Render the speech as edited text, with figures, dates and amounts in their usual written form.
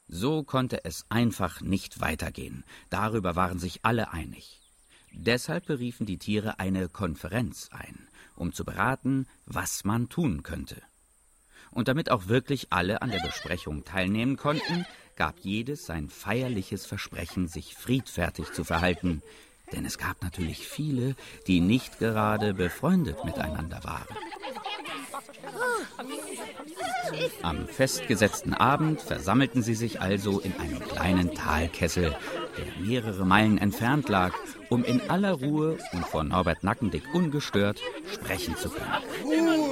So konnte es einfach nicht weitergehen. Darüber waren sich alle einig. Deshalb beriefen die Tiere eine Konferenz ein, um zu beraten, was man tun könnte. Und damit auch wirklich alle an der Besprechung teilnehmen konnten, gab jedes sein feierliches Versprechen, sich friedfertig zu verhalten. Denn es gab natürlich viele, die nicht gerade befreundet miteinander waren. Am festgesetzten Abend versammelten sie sich also in einem kleinen Talkessel, der mehrere Meilen entfernt lag, um in aller Ruhe und von Norbert Nackendick ungestört sprechen zu können.